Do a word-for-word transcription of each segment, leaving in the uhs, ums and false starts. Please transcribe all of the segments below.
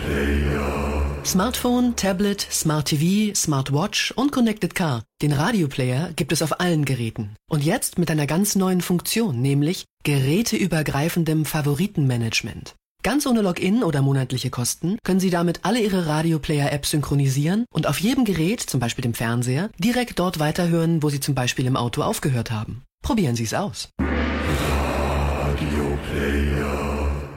Smartphone, Tablet, Smart T V, Smartwatch und Connected Car. Den Radioplayer gibt es auf allen Geräten. Und jetzt mit einer ganz neuen Funktion, nämlich geräteübergreifendem Favoritenmanagement. Ganz ohne Login oder monatliche Kosten können Sie damit alle Ihre Radioplayer-Apps synchronisieren und auf jedem Gerät, zum Beispiel dem Fernseher, direkt dort weiterhören, wo Sie zum Beispiel im Auto aufgehört haben. Probieren Sie es aus. Radioplayer.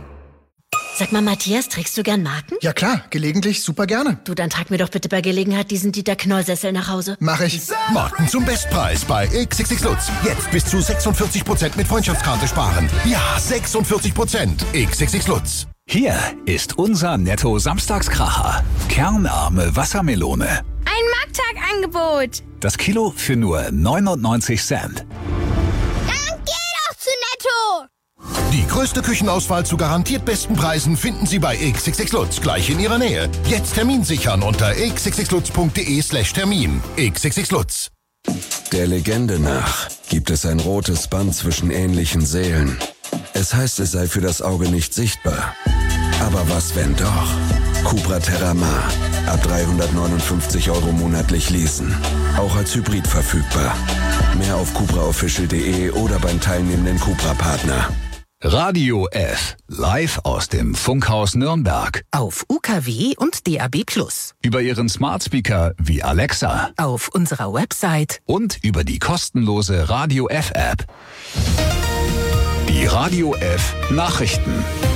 Sag mal, Matthias, trägst du gern Marken? Ja klar, gelegentlich, super gerne. Du, dann trag mir doch bitte bei Gelegenheit diesen Dieter-Knoll-Sessel nach Hause. Mach ich. Marken zum Bestpreis bei X X X Lutz. Jetzt bis zu sechsundvierzig Prozent mit Freundschaftskarte sparen. Ja, sechsundvierzig Prozent. X X X Lutz. Hier ist unser Netto-Samstagskracher. Kernarme Wassermelone. Ein Markttagangebot. Das Kilo für nur neunundneunzig Cent. Dann geh doch zu Netto. Die größte Küchenauswahl zu garantiert besten Preisen finden Sie bei X X X Lutz, gleich in Ihrer Nähe. Jetzt Termin sichern unter x x x lutz punkt d e slash Termin. X X X Lutz. Der Legende nach gibt es ein rotes Band zwischen ähnlichen Seelen. Es heißt, es sei für das Auge nicht sichtbar. Aber was, wenn doch? Cupra Terramar. Ab dreihundertneunundfünfzig Euro monatlich leasen. Auch als Hybrid verfügbar. Mehr auf cupra official punkt d e oder beim teilnehmenden Cupra-Partner. Radio F. Live aus dem Funkhaus Nürnberg. Auf U K W und D A B plus. Über Ihren Smart Speaker wie Alexa. Auf unserer Website. Und über die kostenlose Radio F App. Die Radio F Nachrichten.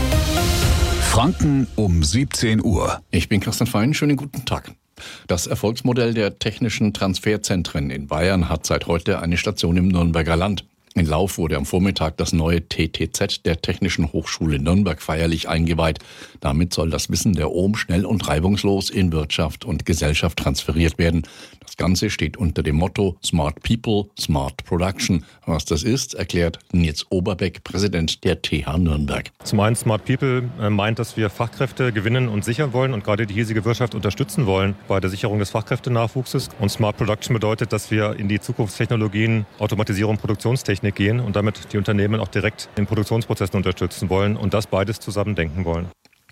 Franken um siebzehn Uhr. Ich bin Christian Fein, schönen guten Tag. Das Erfolgsmodell der technischen Transferzentren in Bayern hat seit heute eine Station im Nürnberger Land. In Lauf wurde am Vormittag das neue T T Z der Technischen Hochschule Nürnberg feierlich eingeweiht. Damit soll das Wissen der O M schnell und reibungslos in Wirtschaft und Gesellschaft transferiert werden. Das Ganze steht unter dem Motto Smart People, Smart Production. Was das ist, erklärt Nils Oberbeck, Präsident der T H Nürnberg. Zum einen Smart People meint, dass wir Fachkräfte gewinnen und sichern wollen und gerade die hiesige Wirtschaft unterstützen wollen bei der Sicherung des Fachkräftenachwuchses. Und Smart Production bedeutet, dass wir in die Zukunftstechnologien, Automatisierung, Produktionstechnik gehen und damit die Unternehmen auch direkt in Produktionsprozessen unterstützen wollen und das beides zusammen denken wollen.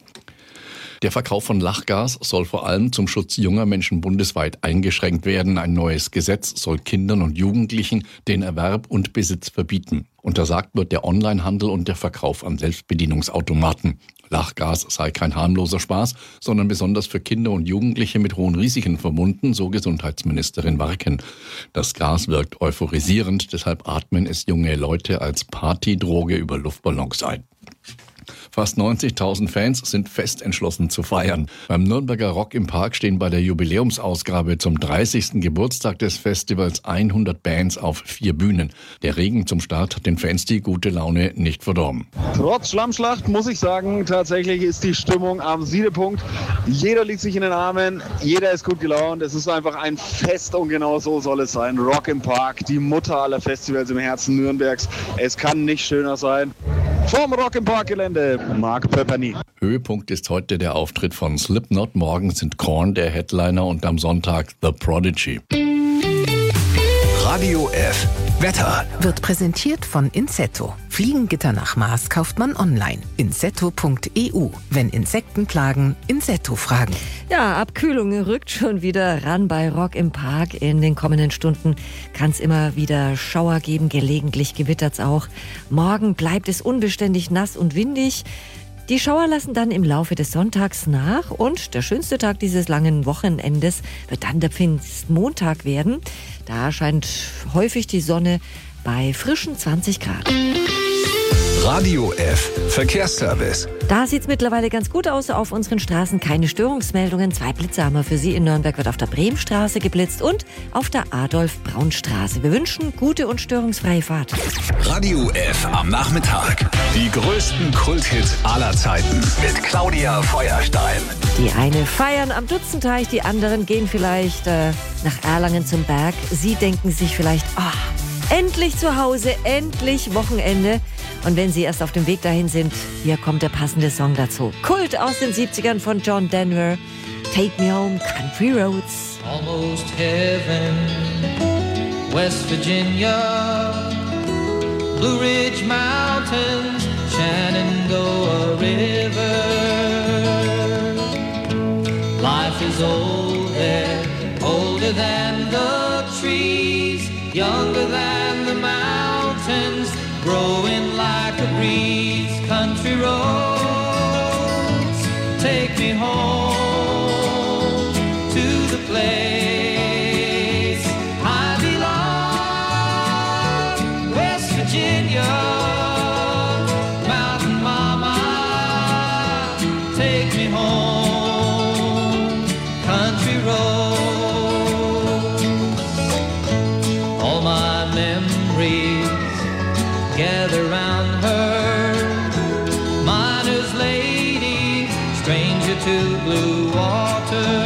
Der Verkauf von Lachgas soll vor allem zum Schutz junger Menschen bundesweit eingeschränkt werden. Ein neues Gesetz soll Kindern und Jugendlichen den Erwerb und Besitz verbieten. Untersagt wird der Onlinehandel und der Verkauf an Selbstbedienungsautomaten. Lachgas sei kein harmloser Spaß, sondern besonders für Kinder und Jugendliche mit hohen Risiken verbunden, so Gesundheitsministerin Warken. Das Gas wirkt euphorisierend, deshalb atmen es junge Leute als Partydroge über Luftballons ein. Fast neunzigtausend Fans sind fest entschlossen zu feiern. Beim Nürnberger Rock im Park stehen bei der Jubiläumsausgabe zum dreißigsten Geburtstag des Festivals hundert Bands auf vier Bühnen. Der Regen zum Start hat den Fans die gute Laune nicht verdorben. Trotz Schlammschlacht muss ich sagen, tatsächlich ist die Stimmung am Siedepunkt. Jeder liegt sich in den Armen, jeder ist gut gelaunt. Es ist einfach ein Fest und genau so soll es sein. Rock im Park, die Mutter aller Festivals im Herzen Nürnbergs. Es kann nicht schöner sein. Vom Rock im Park Gelände, Mark Pöpperny. Höhepunkt ist heute der Auftritt von Slipknot. Morgen sind Korn der Headliner und am Sonntag The Prodigy. Radio F. Wetter. Wird präsentiert von Insetto. Fliegengitter nach Maß kauft man online. insetto punkt e u. Wenn Insekten plagen, Insetto fragen. Ja, Abkühlung rückt schon wieder ran bei Rock im Park. In den kommenden Stunden kann es immer wieder Schauer geben, gelegentlich gewittert's auch. Morgen bleibt es unbeständig nass und windig. Die Schauer lassen dann im Laufe des Sonntags nach und der schönste Tag dieses langen Wochenendes wird dann der Pfingstmontag werden. Da scheint häufig die Sonne bei frischen zwanzig Grad. Radio F. Verkehrsservice. Da sieht's mittlerweile ganz gut aus auf unseren Straßen. Keine Störungsmeldungen. Zwei Blitze haben wir für Sie. In Nürnberg wird auf der Bremstraße geblitzt und auf der Adolf-Braun-Straße. Wir wünschen gute und störungsfreie Fahrt. Radio F am Nachmittag. Die größten Kulthits aller Zeiten mit Claudia Feuerstein. Die eine feiern am Dutzenteich, die anderen gehen vielleicht äh, nach Erlangen zum Berg. Sie denken sich vielleicht, oh, endlich zu Hause, endlich Wochenende. Und wenn Sie erst auf dem Weg dahin sind, hier kommt der passende Song dazu. Kult aus den siebzigern von John Denver. Take Me Home, Country Roads. Almost heaven, West Virginia, Blue Ridge Mountains, Shenandoah River. older than the trees, younger than the mountains, growing like a breeze. Country roads, take me home to the place I belong. West Virginia, Mountain Mama, take me home. Country roads, all my memories gather round her, miner's lady, stranger to blue water.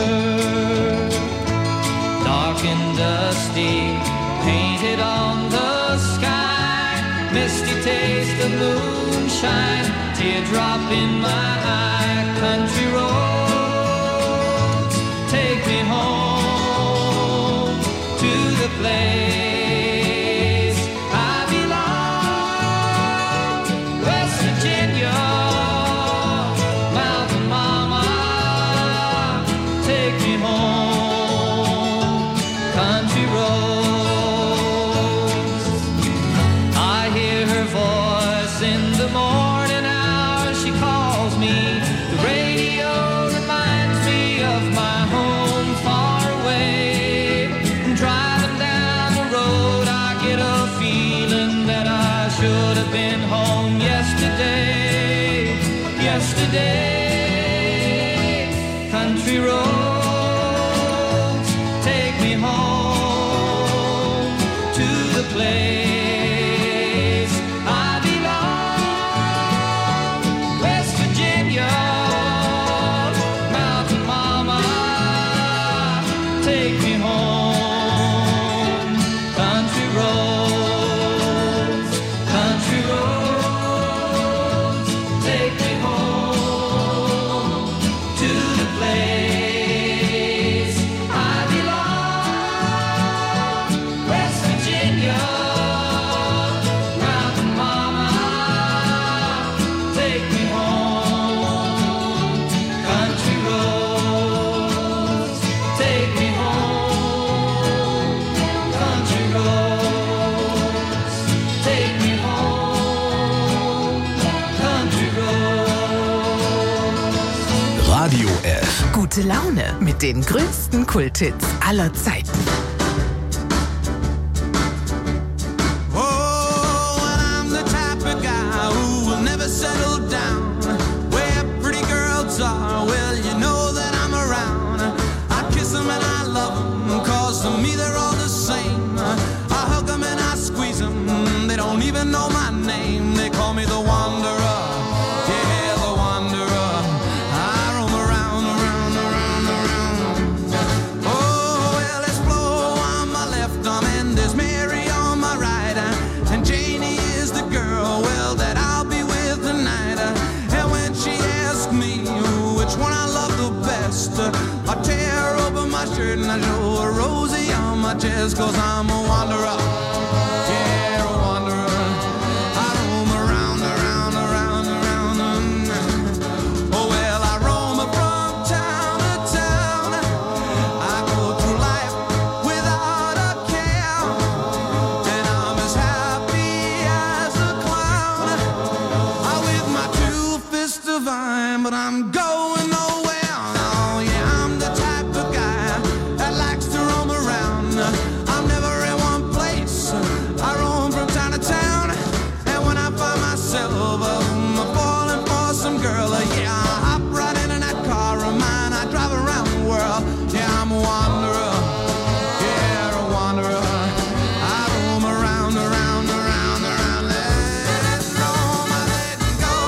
Dark and dusty, painted on the sky, misty taste of moonshine, teardrop in my eye. Country roads, take me home to the place yesterday. Country roads, take me home to the place I belong. West Virginia, Mountain Mama, take me home. Country roads, country roads, take me home to the place I belong. West Virginia, Mountain Mama, take me home. Country roads, take me home. Country roads, take me home. Country roads. Radio F. Gute Laune mit den größten Kulthits aller Zeiten. Oh, and I'm the type of guy who will never settle down. Where pretty girls are, well, you know that I'm around. I kiss them and I love them, cause to me they're all the same. I hug them and I squeeze them, they don't even know my name. They call me the Wanderer, yeah, the Wanderer. I roam around, around, around, around. Oh, well, there's Flo on my left arm and there's Mary on my right. And Janie is the girl, well, that I'll be with tonight. And when she asks me which one I love the best, I tear open my shirt and I show her Rosie on my chest. Cause I'm a wanderer, yeah, a wanderer. I roam around, around, around, around. Oh, well, I roam from town to town. I go through life without a care, and I'm as happy as a clown. I with my two fists divine, but I'm going nowhere. Oh, yeah, I'm the type of guy that likes to roam around. I'm never in one place. I roam from town to town, and when I find myself um, falling for some girl, uh, yeah, I hop right into that car of mine. I drive around the world. Yeah, I'm a wanderer. Yeah, a wanderer. I roam around, around, around, around. Let it roam, I let it go.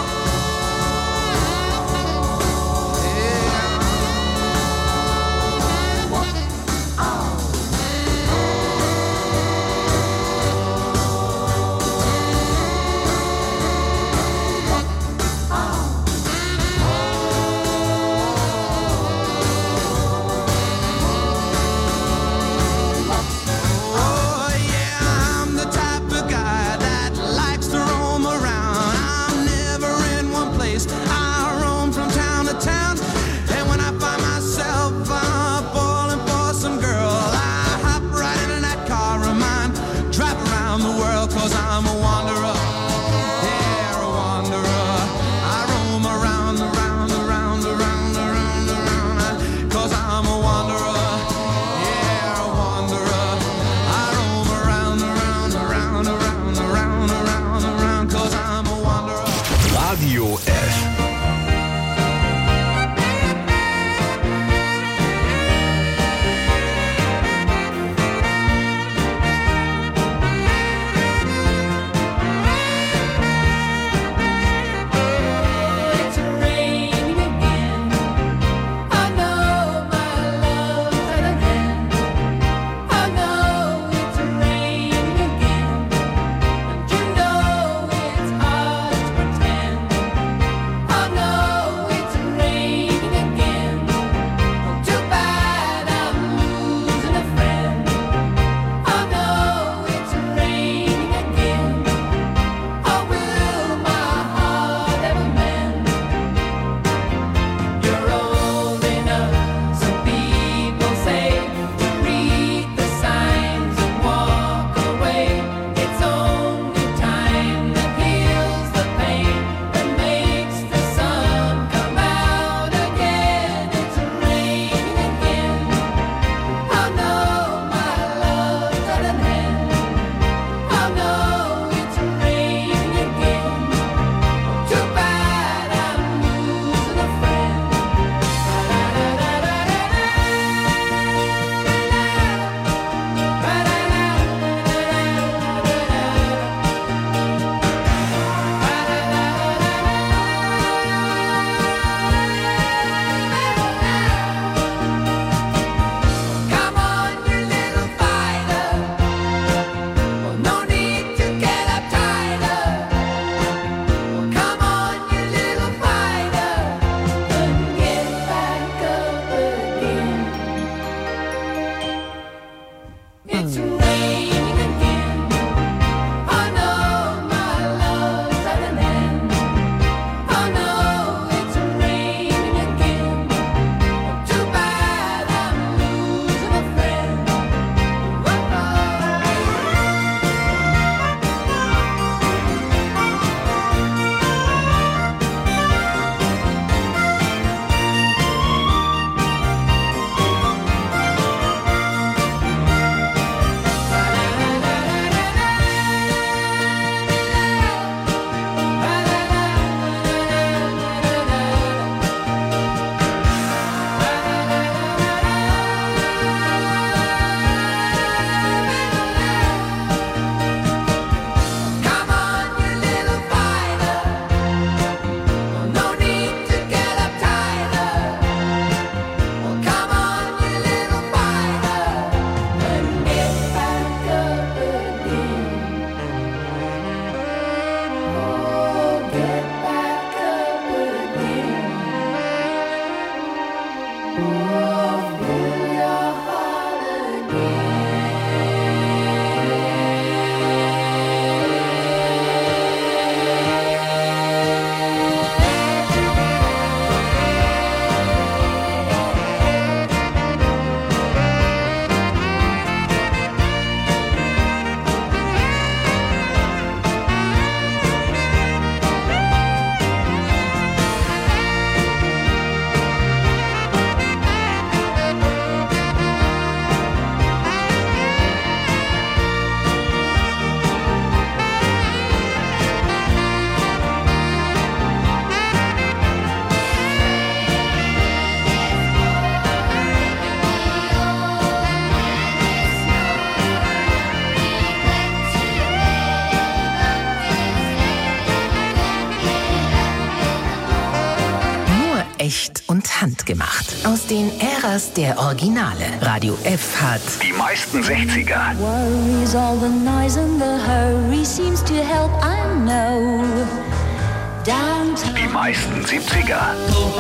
echt und handgemacht. Aus den Äras der Originale. Radio F hat die meisten sechziger. Worries, all the noise and the hurry seems to help, I know. Downtown. Die meisten siebziger.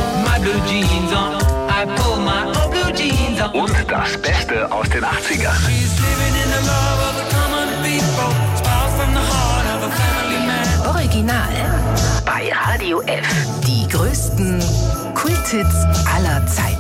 Und das Beste aus den achtzigern. Original bei Radio F. Die größten Kulthits aller Zeiten.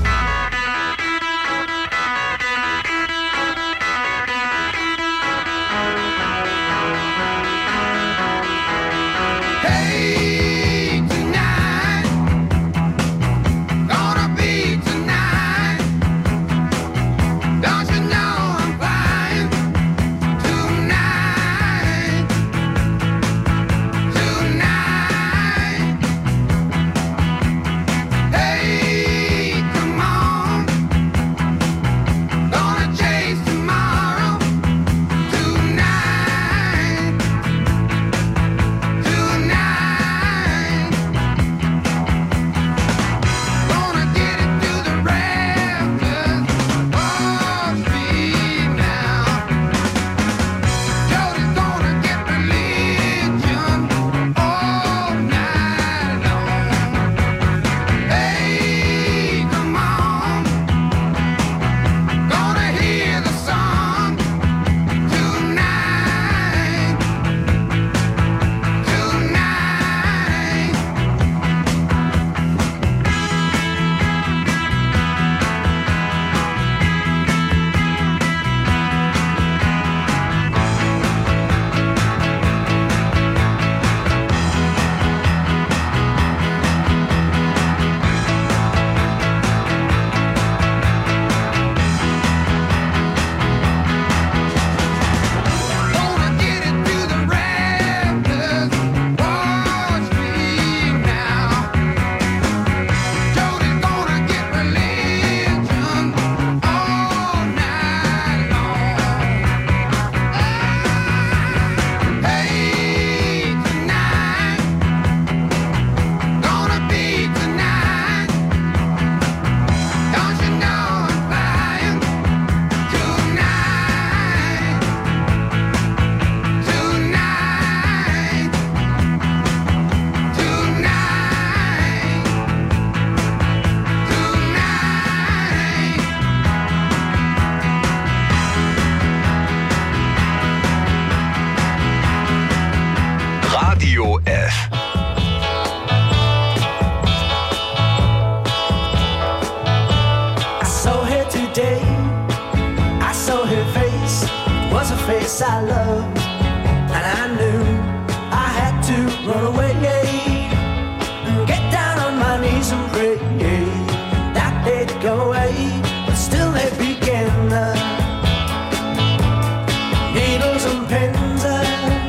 I loved, and I knew I had to run away and get down on my knees and pray that they'd go away, but still they begin. Uh, needles and pins, uh,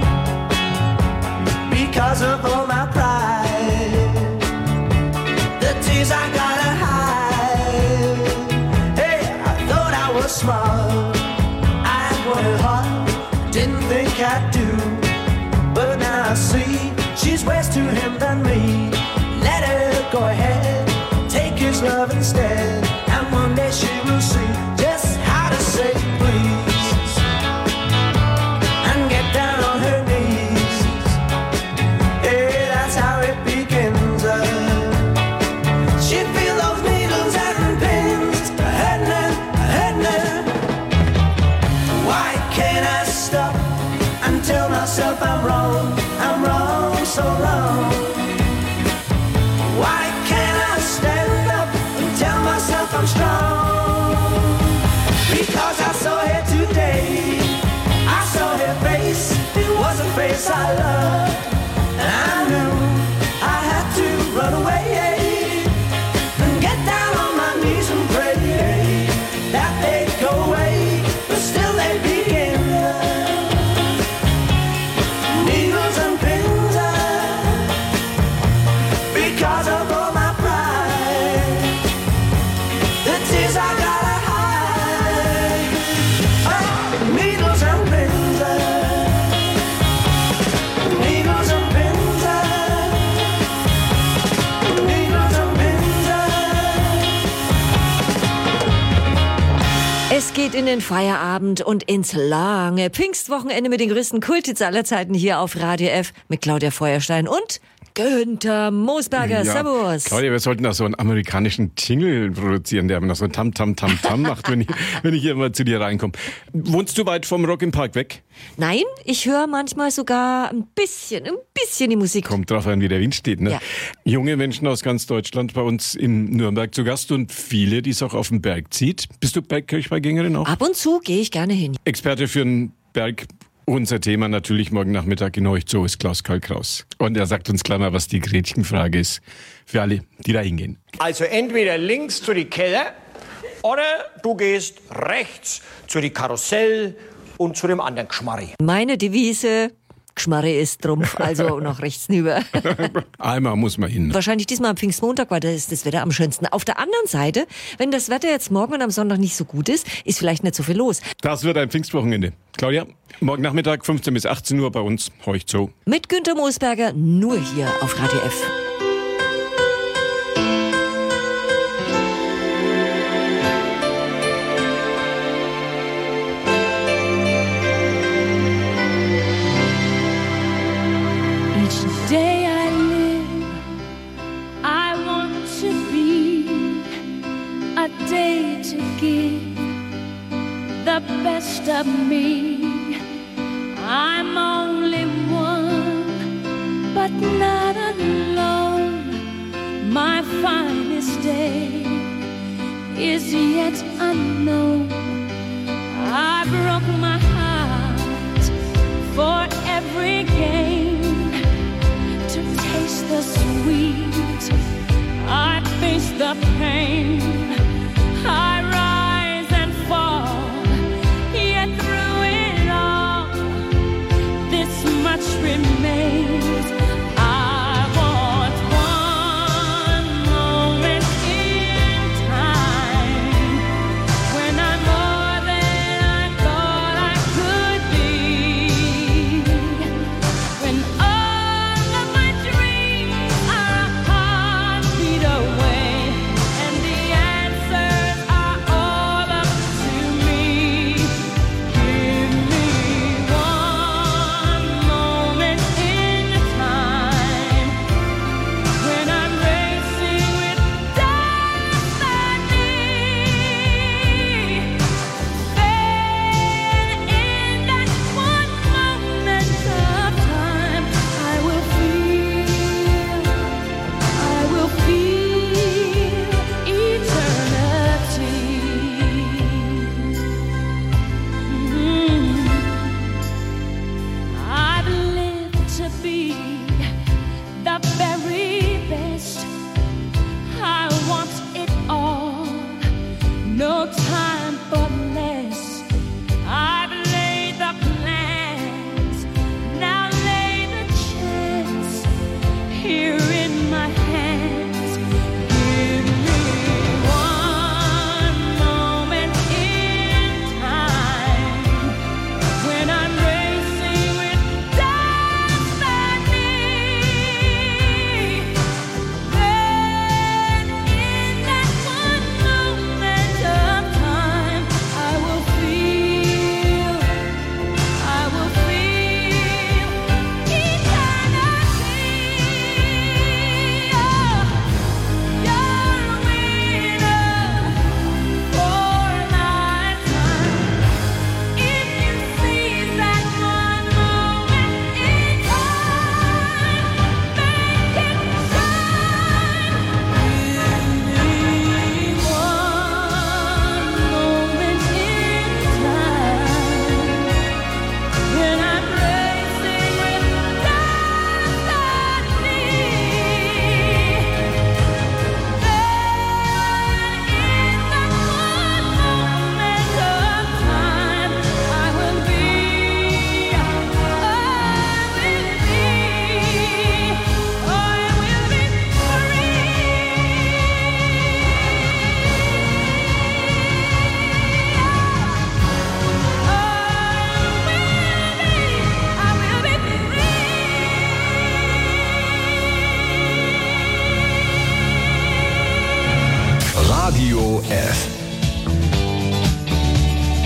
because of all my pride, the tears I gotta hide. Hey, I thought I was smart, I wanted hard. Didn't think I'd do, but now I see she's worse to him than me. Let her go ahead, take his love instead, and one day she will see just how to say please and get down on her knees. Yeah, that's how it begins. Uh, she feel those needles and pins hurting her, hurting her. Why can't I stop and tell myself I'm wrong, I'm wrong so long? Why can't I stand up and tell myself I'm strong? Because I saw her today, I saw her face, it was a face I loved, and I knew I had to run away and get down on my knees and pray that they'd go away, but still they begin. Needles and pins, because of all my pride, the tears I gotta hide. Oh, needles and pins, needles geht in den Feierabend und ins lange Pfingstwochenende mit den größten Kulthits aller Zeiten hier auf Radio F mit Claudia Feuerstein und Günther Moosberger. Ja, Servus. Claudia, wir sollten da so einen amerikanischen Jingle produzieren, der noch so ein Tam-Tam-Tam-Tam macht, wenn ich, wenn ich hier mal zu dir reinkomme. Wohnst du weit vom Rock im Park weg? Nein, ich höre manchmal sogar ein bisschen, ein bisschen die Musik. Kommt drauf an, wie der Wind steht, ne? Ja. Junge Menschen aus ganz Deutschland bei uns in Nürnberg zu Gast und viele, die es auch auf den Berg zieht. Bist du Bergkirchweihgängerin auch? Ab und zu gehe ich gerne hin. Experte für den Berg. Unser Thema natürlich morgen Nachmittag in Euch Zoo ist Klaus-Karl Kraus. Und er sagt uns gleich mal, was die Gretchenfrage ist. Für alle, die da hingehen. Also entweder links zu die Keller oder du gehst rechts zu die Karussell und zu dem anderen Gschmarri. Meine Devise, Gschmarri ist Trumpf, also nach rechts rüber. Einmal muss man hin. Wahrscheinlich diesmal am Pfingstmontag, weil da ist das Wetter am schönsten. Auf der anderen Seite, wenn das Wetter jetzt morgen und am Sonntag nicht so gut ist, ist vielleicht nicht so viel los. Das wird ein Pfingstwochenende. Claudia, morgen Nachmittag fünfzehn bis achtzehn Uhr bei uns, Euch Zoo. Mit Günther Moosberger, nur hier auf Radio F. Each day I live, I want to be a day to give the best of me. I'm only one, but not alone. My finest day is yet unknown. I broke my heart for every gain to taste the sweet. I face the pain. I rise and fall. Yet through it all, this much remains. I want one moment in time when I'm more than I thought I could be. When all of my dreams are a heartbeat away, and the answers are all up to me. Give me one moment in time when I'm racing with destiny. Then in that one moment of time, I will feel, I will feel eternity. Mm. I've lived to be the very best. I want it all, no time for less. I've laid the plans, now lay the chance here in my hands. Give me one moment in time when I'm racing with destiny. Then in that one moment of time, I will feel, I will feel eternity. Oh, you're a winner for a lifetime. If you seize that one moment in time, make it shine. Give me one moment in time when I'm racing with destiny. Then in that one moment of time, I will be, I will be, I will be Radio F.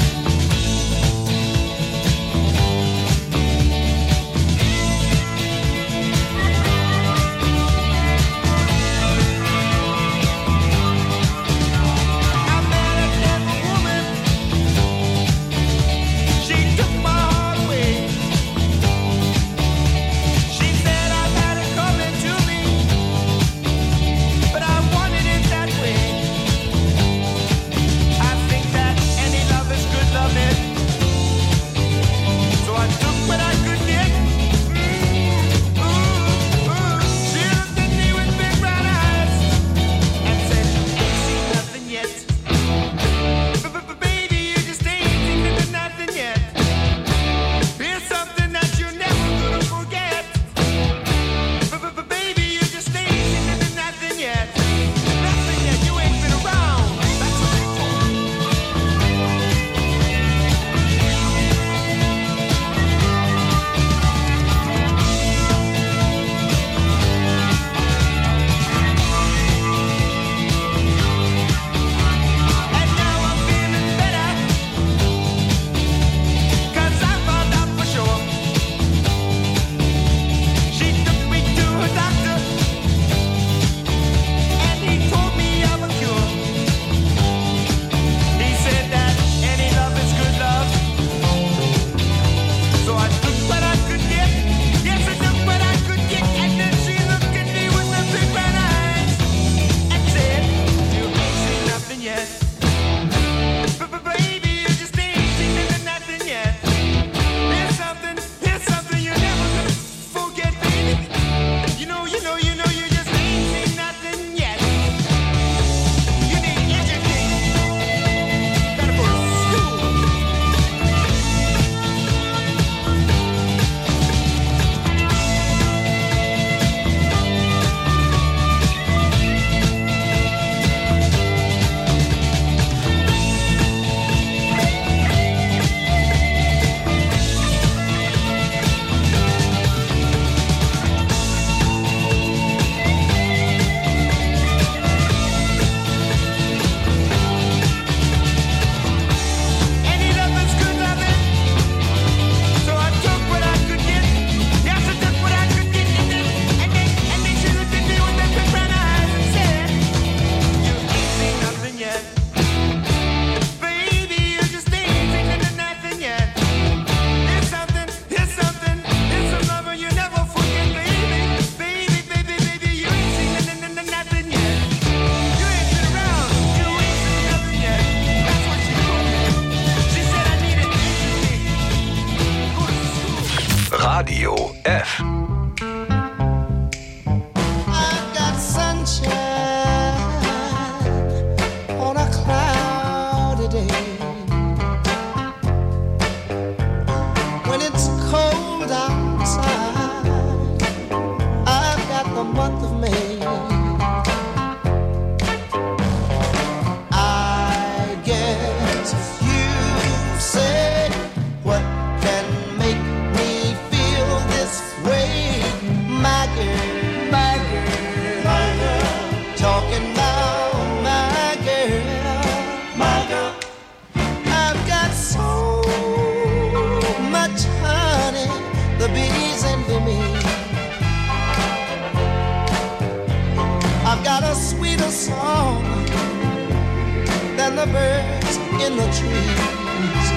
song than the birds in the trees.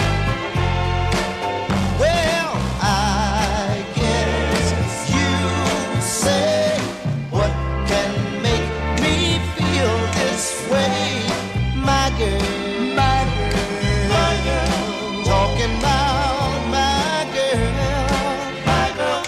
Well, I guess you say, what can make me feel this way, my girl, my girl, my girl, talking about my girl, my girl.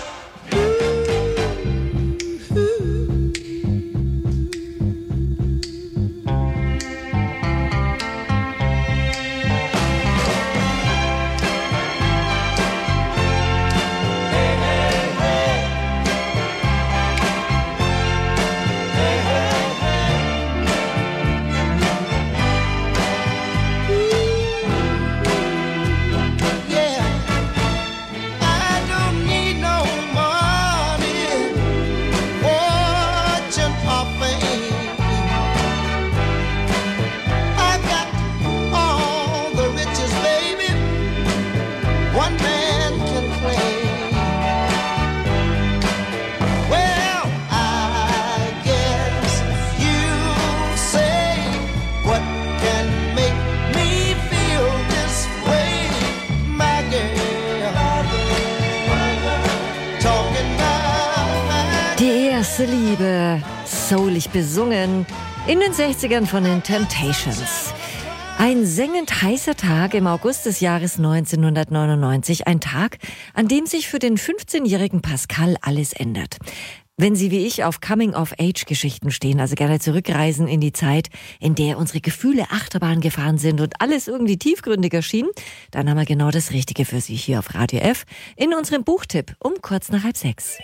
Liebe, soulig besungen, in den sechzigern von den Temptations. Ein sengend heißer Tag im August des Jahres neunzehnhundertneunundneunzig, ein Tag, an dem sich für den fünfzehnjährigen Pascal alles ändert. Wenn Sie wie ich auf Coming-of-Age-Geschichten stehen, also gerne zurückreisen in die Zeit, in der unsere Gefühle Achterbahn gefahren sind und alles irgendwie tiefgründiger schien, dann haben wir genau das Richtige für Sie hier auf Radio F in unserem Buchtipp um kurz nach halb sechs.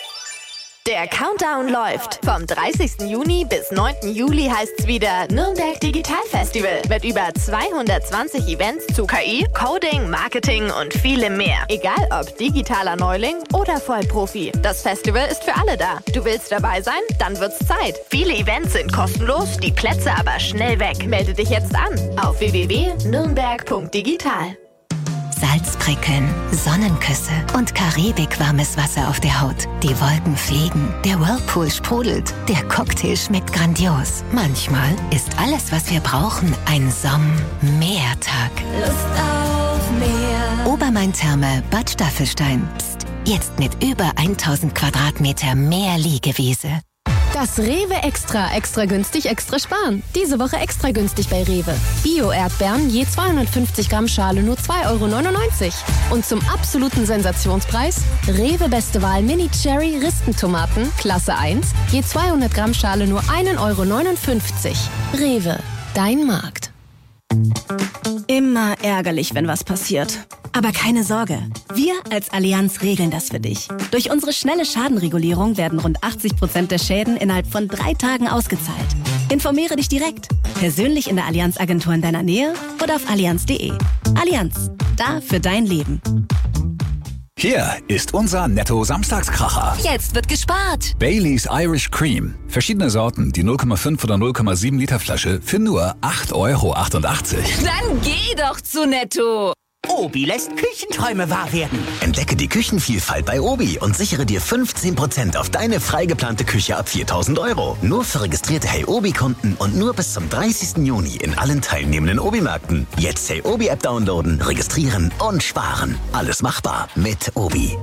Der Countdown läuft. Vom dreißigsten Juni bis neunten Juli heißt's wieder Nürnberg Digital Festival mit über zweihundertzwanzig Events zu K I, Coding, Marketing und vielem mehr. Egal ob digitaler Neuling oder Vollprofi. Das Festival ist für alle da. Du willst dabei sein? Dann wird's Zeit. Viele Events sind kostenlos, die Plätze aber schnell weg. Melde dich jetzt an auf w w w punkt nürnberg punkt digital. Salzprickeln, Sonnenküsse und karibikwarmes Wasser auf der Haut. Die Wolken fliegen, der Whirlpool sprudelt, der Cocktail schmeckt grandios. Manchmal ist alles, was wir brauchen, ein Somm-Meertag. Lust auf Meer. Obermain-Therme Bad Staffelstein. Psst, jetzt mit über tausend Quadratmeter mehr Liegewiese. Das Rewe Extra, extra günstig, extra sparen. Diese Woche extra günstig bei Rewe. Bio-Erdbeeren je zweihundertfünfzig Gramm Schale nur zwei Euro neunundneunzig. Und zum absoluten Sensationspreis Rewe Beste Wahl Mini Cherry Ristentomaten, Klasse eins, je zweihundert Gramm Schale nur ein Euro neunundfünfzig. Rewe, dein Markt. Immer ärgerlich, wenn was passiert. Aber keine Sorge, wir als Allianz regeln das für dich. Durch unsere schnelle Schadenregulierung werden rund achtzig Prozent der Schäden innerhalb von drei Tagen ausgezahlt. Informiere dich direkt, persönlich in der Allianz-Agentur in deiner Nähe oder auf allianz punkt de. Allianz, da für dein Leben. Hier ist unser Netto-Samstagskracher. Jetzt wird gespart. Baileys Irish Cream. Verschiedene Sorten, die null Komma fünf oder null Komma sieben Liter Flasche für nur acht Euro achtundachtzig. Dann geh doch zu Netto. Obi lässt Küchenträume wahr werden. Entdecke die Küchenvielfalt bei Obi und sichere dir fünfzehn Prozent auf deine frei geplante Küche ab viertausend Euro. Nur für registrierte Hey Obi-Kunden und nur bis zum dreißigsten Juni in allen teilnehmenden Obi-Märkten. Jetzt Hey Obi-App downloaden, registrieren und sparen. Alles machbar mit Obi.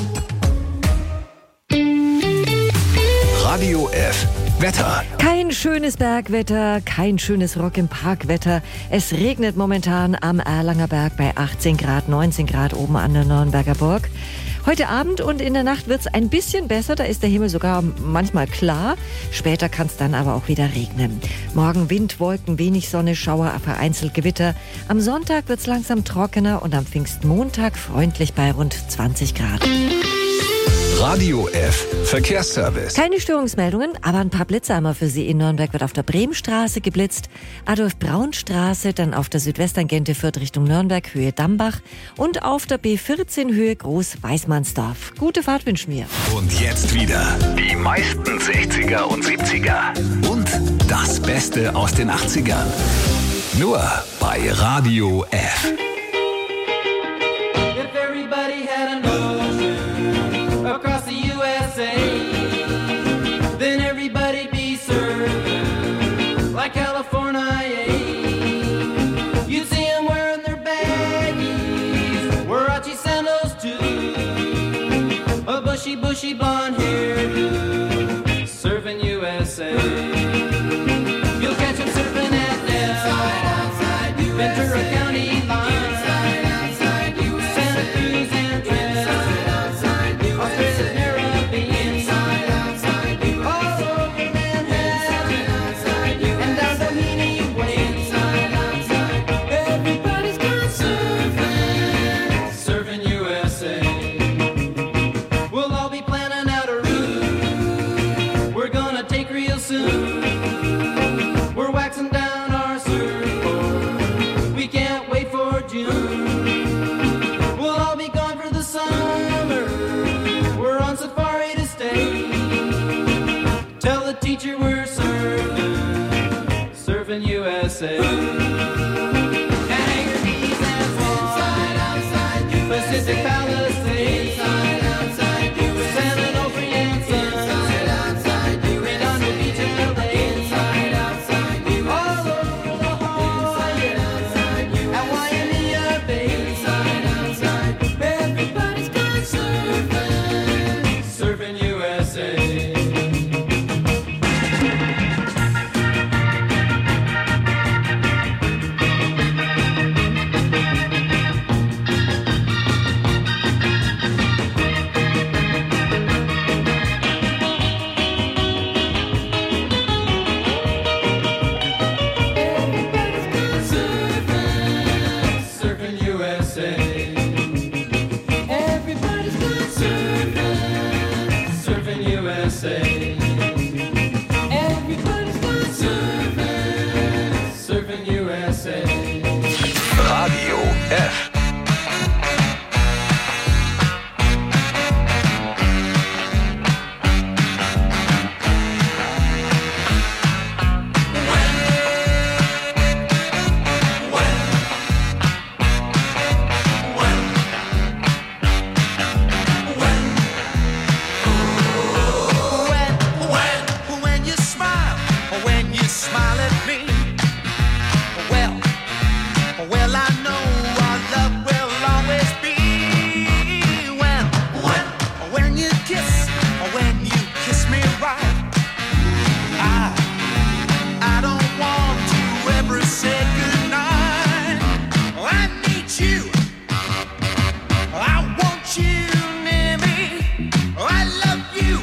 Radio F. Wetter. Kein schönes Bergwetter, kein schönes Rock im Park-Wetter. Es regnet momentan am Erlanger Berg bei achtzehn Grad, neunzehn Grad oben an der Nürnberger Burg. Heute Abend und in der Nacht wird es ein bisschen besser, da ist der Himmel sogar manchmal klar. Später kann es dann aber auch wieder regnen. Morgen Wind, Wolken, wenig Sonne, Schauer, vereinzelt Gewitter. Am Sonntag wird es langsam trockener und am Pfingstmontag freundlich bei rund zwanzig Grad. Radio F. Verkehrsservice. Keine Störungsmeldungen, aber ein paar Blitzeimer für Sie. In Nürnberg wird auf der Bremstraße geblitzt, Adolf-Braun-Straße, dann auf der Südwesttangente Fürth Richtung Nürnberg, Höhe Dambach und auf der B vierzehn Höhe Groß-Weißmannsdorf. Gute Fahrt wünschen wir. Und jetzt wieder die meisten sechziger und siebziger und das Beste aus den achtzigern. Nur bei Radio F. If everybody had an ocean across the U S A, then everybody'd be served S A. Aggies and inside, outside, Pacific Palisades. Inside, outside, San Onofre and inside, outside, Redondo Beach and L A. Inside, outside, all over the Hawaii. Inside, at Waimea Bay. Inside, outside, everybody's gone surfing, surfing U S A. Surfing U S A. Everybody's gone surfing, surfing U S A. Everybody's gone surfing, surfing U S A. Radio F. When, when you smile, when you smile at me, well, well I know our love will always be. When, when, when you kiss, when you kiss me right, I, I don't want to ever say goodnight. I need you, I want you near me, I love you.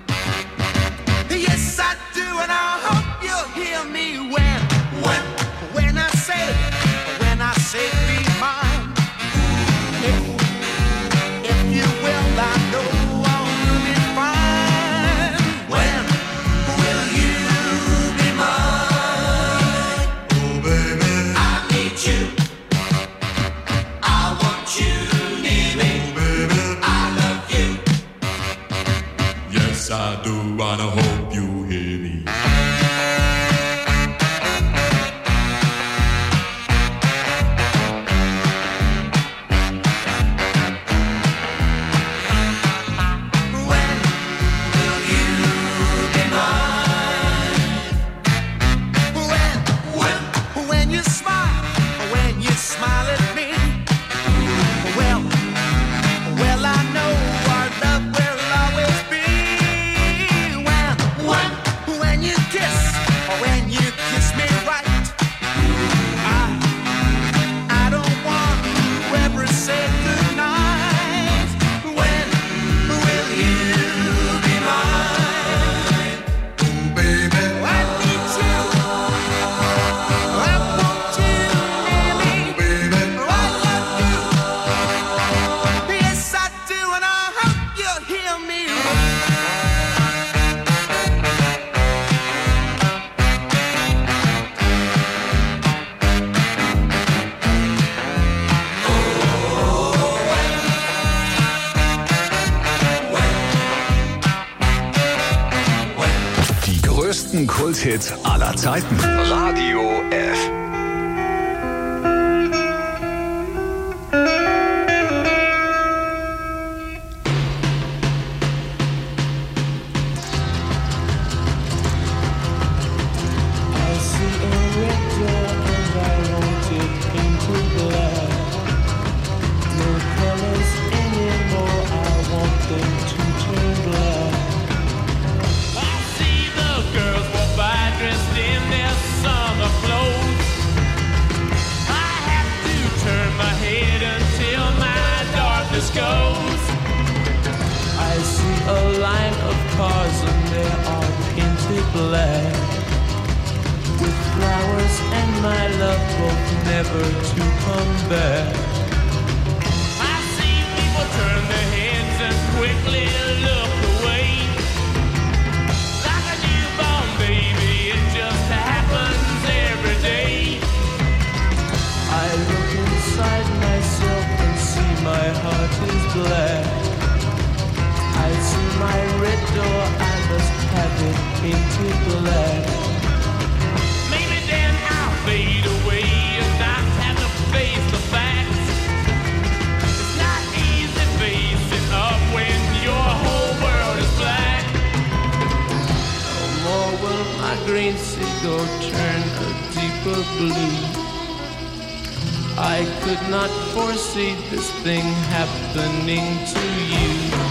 Yes, I do, and I hope you'll hear me when, when, when I say, when I say be mine. If, if you will, I know I'll be fine. When will you be mine? Oh, baby, I need you. I want you near me. Oh, baby, I love you. Yes, I do, and I hope you hear me. When will you be mine? When, when, when you smile, when you smile at me, well, well I know our love will always be. When, when, when you kiss, when you kiss me right, I, I don't want to ever say goodnight. When will you be mine? Oh, baby, I need you. I want you near me. baby, I love you. Yes, I do, and I hope you'll hear me. Die größten Kulthits aller Zeiten. Radio F. I see a red door and I want it painted black. No colors anymore, I want them to turn black. I see the girls walk by dressed in their summer clothes. I have to turn my head until my darkness goes. I see a line of cars and they are painted black, with flowers and my love both never to come back. I see people turn their heads and quickly look away. Like a newborn baby, it just happens every day. I look inside myself and see my heart is black. I see my red door, I must have it painted black. Maybe then I'll fade indigo turn a deeper blue. I could not foresee this thing happening to you.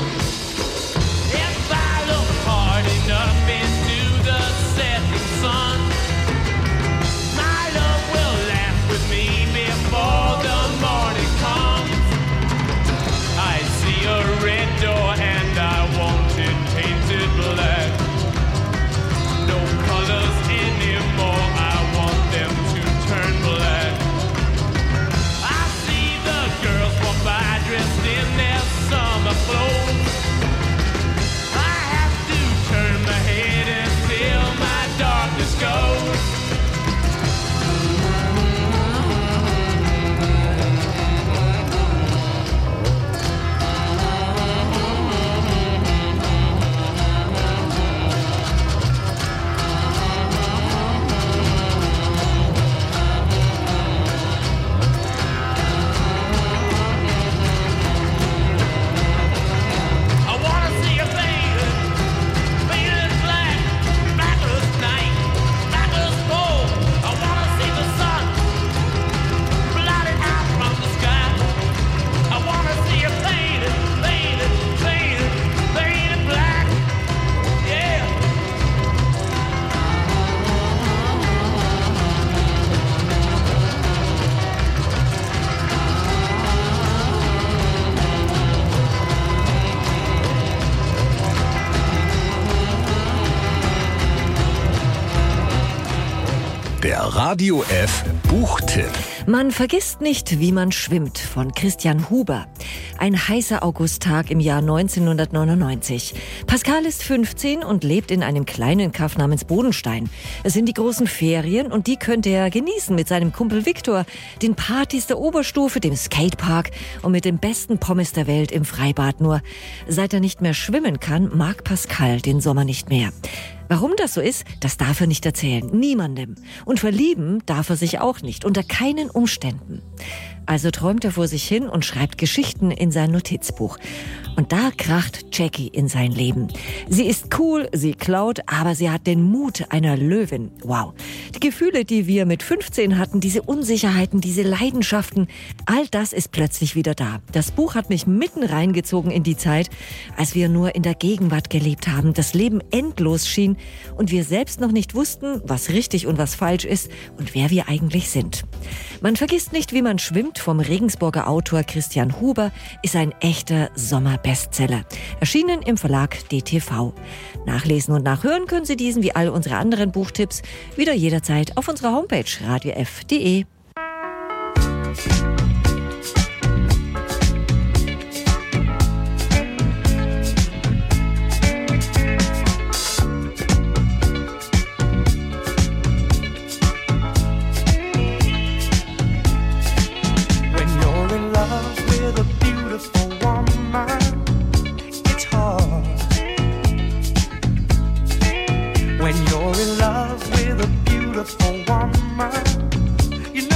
If I look hard enough into the setting sun, my love will laugh with me before the morning comes. I see a red door and I want it painted black. No colors anymore, I want them to turn black. I see the girls walk by dressed in their summer clothes. I have to turn my head until my darkness goes. Der Radio F Buchtipp. Man vergisst nicht, wie man schwimmt von Christian Huber. Ein heißer Augusttag im Jahr neunzehnhundertneunundneunzig. Pascal ist fünfzehn und lebt in einem kleinen Kaff namens Bodenstein. Es sind die großen Ferien und die könnte er genießen mit seinem Kumpel Viktor, den Partys der Oberstufe, dem Skatepark und mit den besten Pommes der Welt im Freibad. Nur seit er nicht mehr schwimmen kann, mag Pascal den Sommer nicht mehr. Warum das so ist, das darf er nicht erzählen. Niemandem. Und verlieben darf er sich auch nicht. Unter keinen Umständen. Also träumt er vor sich hin und schreibt Geschichten in sein Notizbuch. Und da kracht Jackie in sein Leben. Sie ist cool, sie klaut, aber sie hat den Mut einer Löwin. Wow. Die Gefühle, die wir mit fünfzehn hatten, diese Unsicherheiten, diese Leidenschaften, all das ist plötzlich wieder da. Das Buch hat mich mitten reingezogen in die Zeit, als wir nur in der Gegenwart gelebt haben, das Leben endlos schien und wir selbst noch nicht wussten, was richtig und was falsch ist und wer wir eigentlich sind. Man vergisst nicht, wie man schwimmt, vom Regensburger Autor Christian Huber, ist ein echter Sommerbestseller. Erschienen im Verlag D T V. Nachlesen und nachhören können Sie diesen wie all unsere anderen Buchtipps wieder jederzeit auf unserer Homepage radio f punkt de. When you're in love with a beautiful woman, you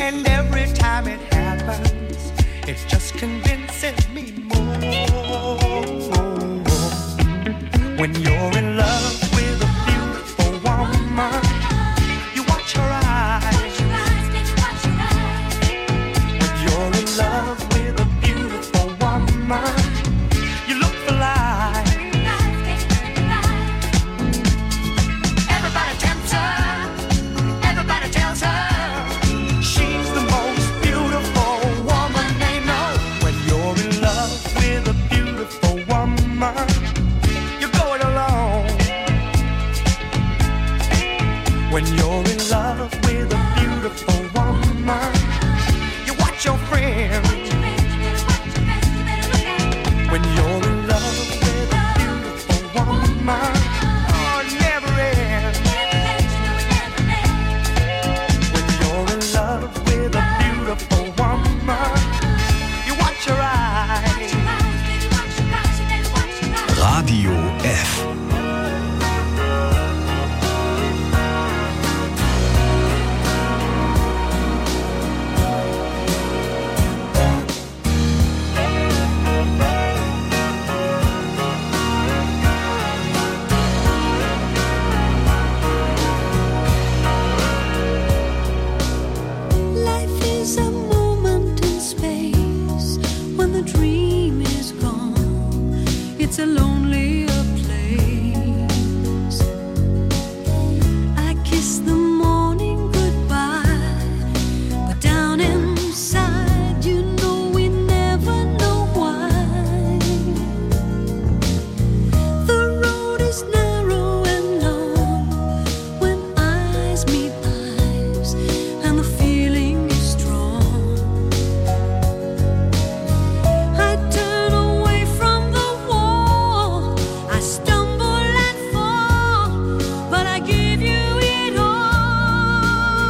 And every time it happens, it just convinces me more. When you're in love with a beautiful woman, you watch her eyes. When you're in love with a beautiful woman, you look for life. Everybody tempts her, everybody tells her she's the most beautiful woman they know. When you're in love with a beautiful woman, you're going alone. When you're in love with a beautiful woman, you watch your friends. When you're in love with a beautiful woman, oh, it never ends. When you're in love with a beautiful woman, you watch your eyes. Radio F. Life is a moment in space. When the dream is gone, it's a lonelier place. I kiss the morning goodbye, but down inside, you know we never know why. The road is narrow and long when eyes meet eyes, and the feeling is strong. I turn away from the wall, I stumble and fall, but I give you it all.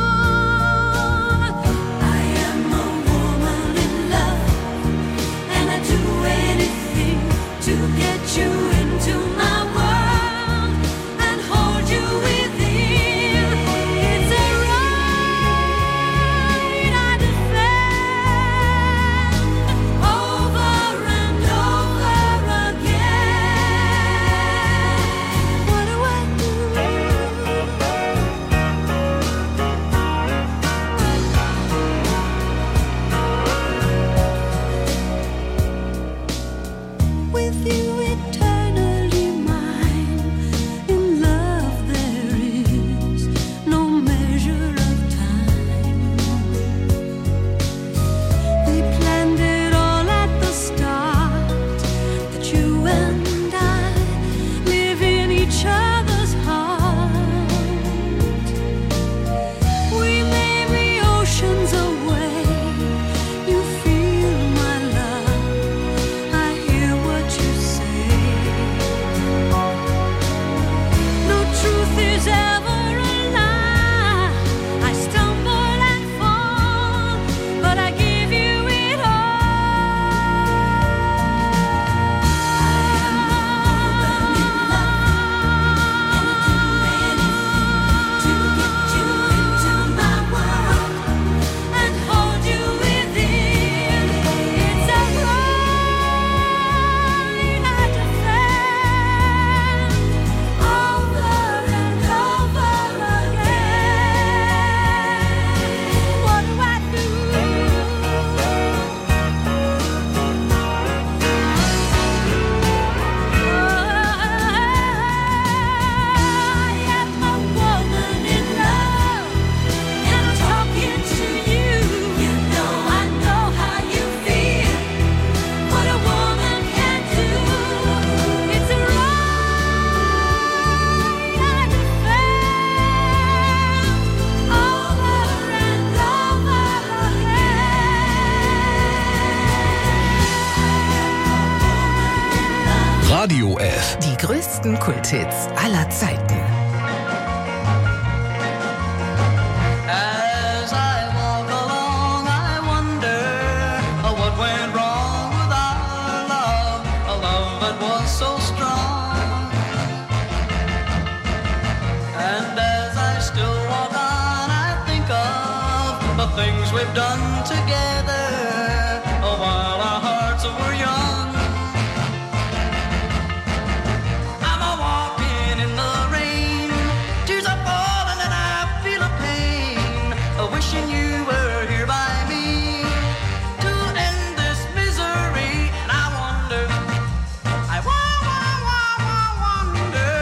I am a woman in love, and I do anything to get you into my world and hold you within. It's a right I defend over and over again. What do I do? With you eternally mine, in love there is no measure of time. We planned it all at the start, that you and I live in each other's heart. We may be oceans away, you feel my love, I hear what you say. No truth is ever a lie. I stumble and fall, but I give you it all. To get you into my world and hold you within. It's a right I defend over and over again. What do I do? I am a woman in love, and I'm talking to you. You know I know how you feel, what a woman can do. It's a right I defend over and over again. Radio F. Die größten Kulthits aller Zeiten. As I walk along, I wonder uh, what went wrong with our love, a love that was so strong. And as I still walk on, I think of the things we we've done together while our hearts were young. I'm a walking in the rain, tears are falling and I feel a pain, wishing you were here by me to end this misery. And I wonder, I wa- wa- wa- wa- wonder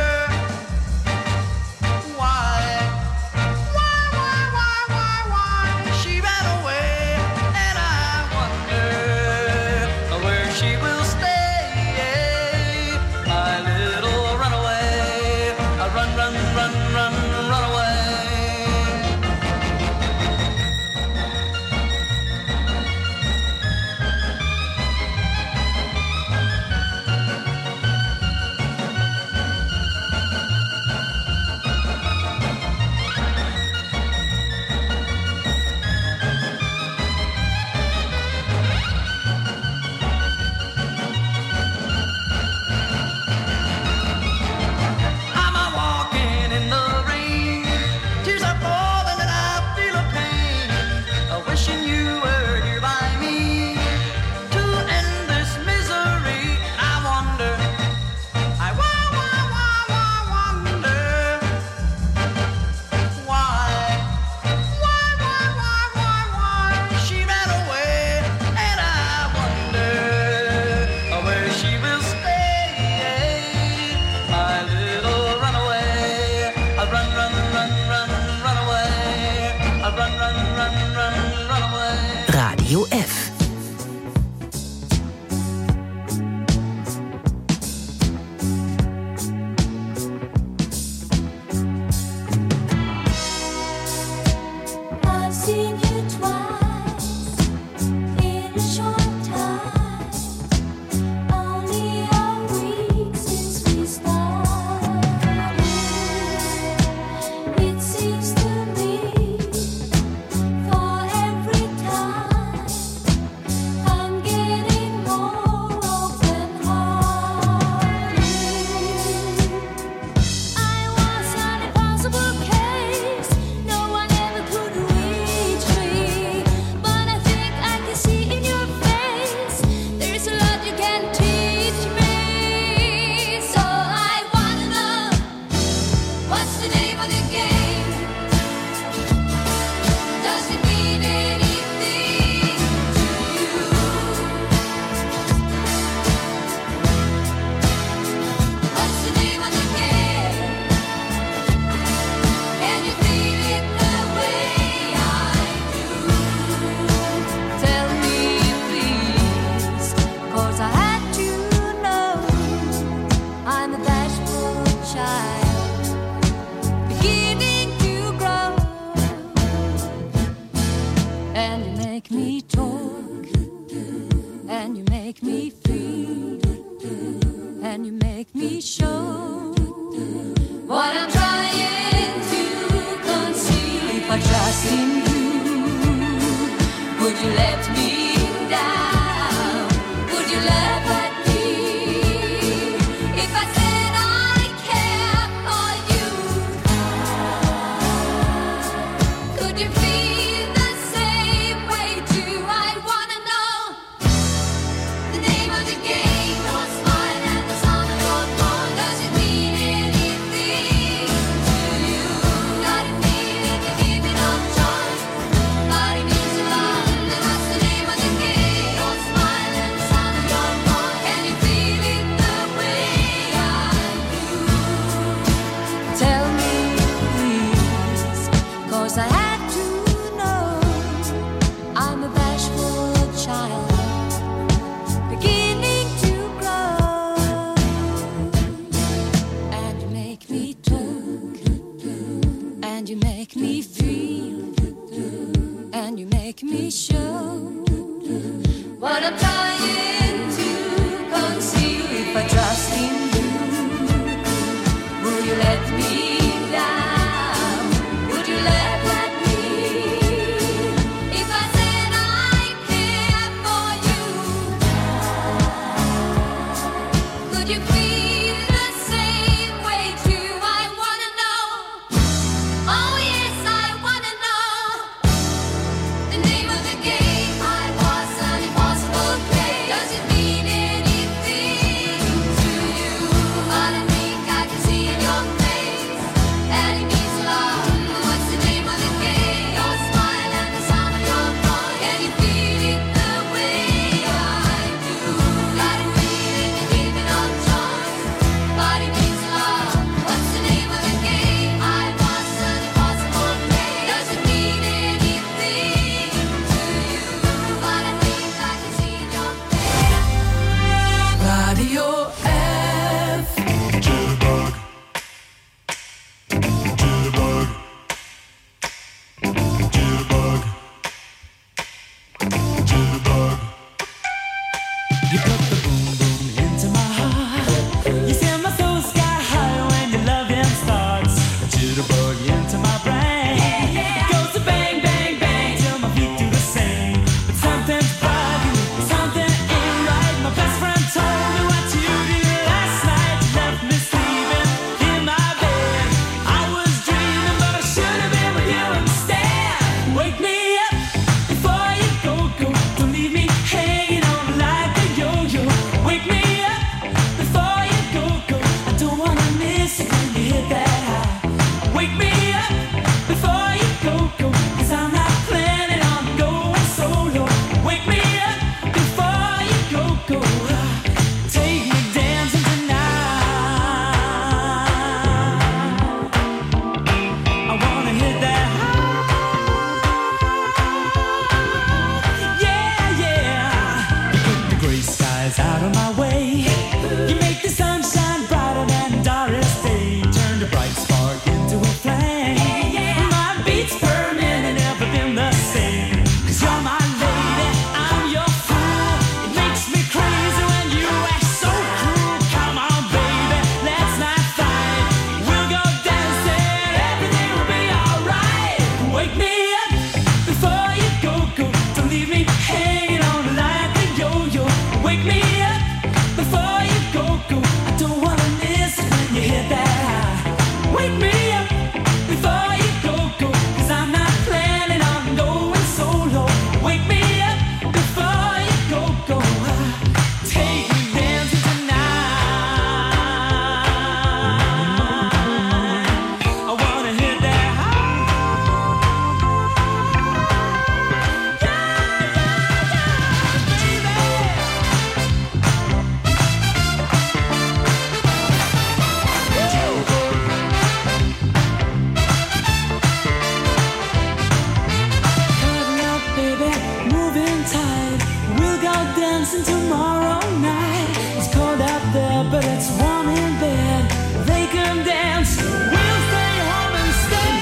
why, why, why, why, why, why she ran away. And I wonder where she will stay, my little runaway. I run, run, run, run, run away. I'm a walking in the rain, tears are falling and I feel a pain, wishing you were here by me to end this misery. I wonder, I wa- wa- wa- wa- wonder why, why, why, why, why, why she ran away. And I wonder where she will stay, my little runaway. I'll run, run, run, run, run away. I'll run, run, run, run, run away. Radio F. I've seen you twice in a short time, only a week since we started. It seems to me for every time I'm getting more open-hearted. I was an impossible case, no one ever could reach me. But I think I can see in your face there's a lot you can teach me. So I wanna know, what's the name of the game? Does it mean anything to you? What's the name of the game? Can you feel it the way I do? Tell me please, 'cause I had to know. I'm a bashful child, beginning to grow. And you make me talk, and you make me feel, and you make me show what I'm trying to conceal. If I trust in you, would you let me down? Would you laugh at me if I said I care for you? Could you feel the same way too? I wanna know the name of the game. Don't smile and the sound of your phone. Does it mean anything to you? Got a feeling you give me no choice. Body means a lot. Then what's the name of the game? Don't smile and the sound of your phone. Can you feel it the way I do? Tell me please, 'cause I had to know. I'm a bashful child, beginning to grow. And you make me talk, and you make me feel, and you make me show what I'm trying to conceal. If I trust in you, will you let me down? Would you laugh at me if I said I care for you? Could you feel the same way too? I wanna know. Oh yes, I wanna know the name of You put the boom boom into my heart. You send my soul sky high when your loving starts. A jitterbug into my brain. It goes to bang, bang, bang till my feet do the same. But something's bugging me, something ain't right. My best friend told me what you did last night. You left me sleeping in my bed. I was dreaming, but I should have been with you instead. Wake me up before you go, go. Don't leave me hanging on like a yo-yo. Wake me up before you go, go. I don't wanna miss it when you hit that high. Wake me up before you go, go. Cause I'm not planning on going solo. Wake me up before you go, go. Take me dancing tonight. I wanna hit that high. Yeah, yeah. You put the gray skies out of my way. You make the sunshine brighter than Doris Day. Turn the bright spark into a flame. My beats per minute never been the same. Cause you're my lady, I'm your fool. It makes me crazy when you act so cruel. Come on, baby, let's not fight. We'll go dancing, everything will be alright. Wake me up before you go, go. Don't leave me hanging on like a yo-yo. Wake me up before you go, go. I don't wanna miss it when you hit that high. Wake me up before you go, go. Cause I'm not planning on going solo. Wake me up before you go, go. Take me dancing tonight. I wanna hit that high. Cuddle up, baby, moving tight. We'll go dancing tomorrow night. It's cold out there, but it's warm in bed. They can dance, we'll stay home instead.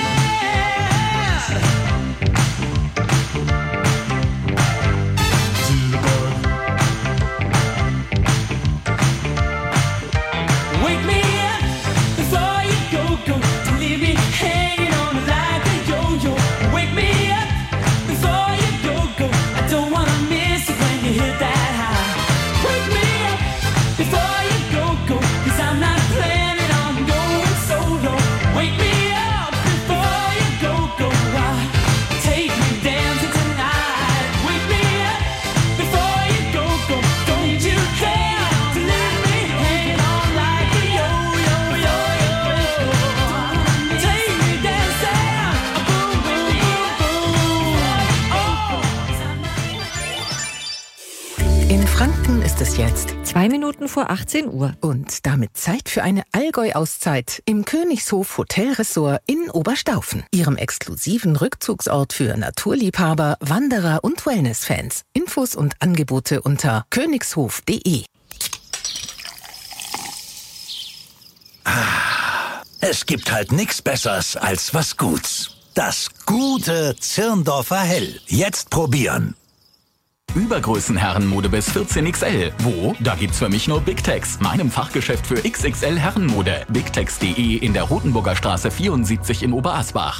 Wake me up before you go, go. Don't leave me hanging on like a yo-yo. Wake me up before you go, go. I don't wanna miss it when you hit that high. Wake me up before you go, go. Cause I'm not planning on going solo. Wake me up before you go, go. Take me dancing tonight. Wake me up before you go, go. Don't you care to leave me hanging on like a yo-yo, yo-yo. Take me dancing, boom, boom, boom, boom. In Franken ist es jetzt Zwei Minuten vor achtzehn Uhr. und damit Zeit für eine Allgäu-Auszeit im Königshof Hotelressort in Oberstaufen, ihrem exklusiven Rückzugsort für Naturliebhaber, Wanderer und Wellness-Fans. Infos und Angebote unter königshof punkt de. Es gibt halt nichts Besseres als was Guts. Das gute Zirndorfer Hell. Jetzt probieren. Übergrößenherrenmode bis vierzehn X L. Wo? Da gibt's für mich nur Big Tex, meinem Fachgeschäft für X X L Herrenmode. bigtex punkt de in der Rotenburger Straße vierundsiebzig in Oberasbach.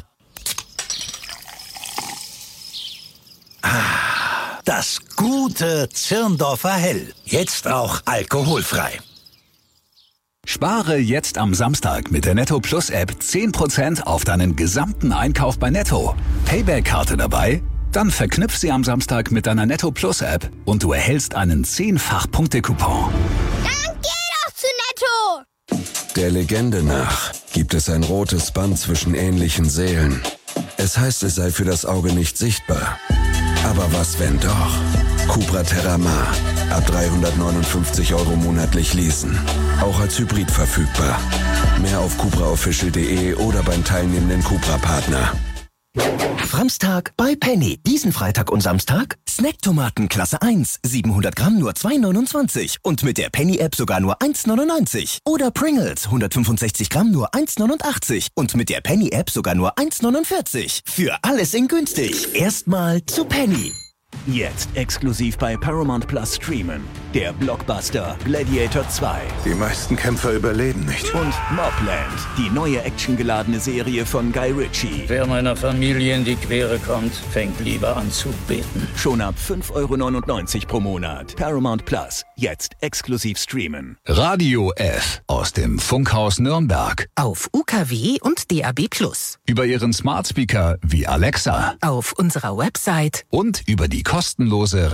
Das gute Zirndorfer Hell. Jetzt auch alkoholfrei. Spare jetzt am Samstag mit der Netto Plus App zehn Prozent auf deinen gesamten Einkauf bei Netto. Payback-Karte dabei? Dann verknüpf sie am Samstag mit deiner Netto Plus App und du erhältst einen zehnfach Punkte-Coupon. Dann geh doch zu Netto! Der Legende nach gibt es ein rotes Band zwischen ähnlichen Seelen. Es heißt, es sei für das Auge nicht sichtbar. Aber was, wenn doch? Cupra Terramar. Ab dreihundertneunundfünfzig Euro monatlich leasen. Auch als Hybrid verfügbar. Mehr auf cupra official punkt de oder beim teilnehmenden Cupra-Partner. Samstag bei Penny. Diesen Freitag und Samstag Snacktomaten Klasse eins, siebenhundert Gramm nur zwei neunundzwanzig und mit der Penny-App sogar nur eins neunundneunzig. Oder Pringles, hundertfünfundsechzig Gramm nur eins neunundachtzig und mit der Penny-App sogar nur eins neunundvierzig. Für alles in günstig. Erstmal zu Penny. Jetzt exklusiv bei Paramount Plus streamen. Der Blockbuster Gladiator zwei. Die meisten Kämpfer überleben nicht. Und Mobland, die neue actiongeladene Serie von Guy Ritchie. Wer meiner Familie in die Quere kommt, fängt lieber an zu beten. Schon ab fünf Euro neunundneunzig pro Monat. Paramount Plus, jetzt exklusiv streamen. Radio F aus dem Funkhaus Nürnberg. Auf U K W und D A B Plus. Über Ihren Smart Speaker wie Alexa. Auf unserer Website. Und über die kostenlose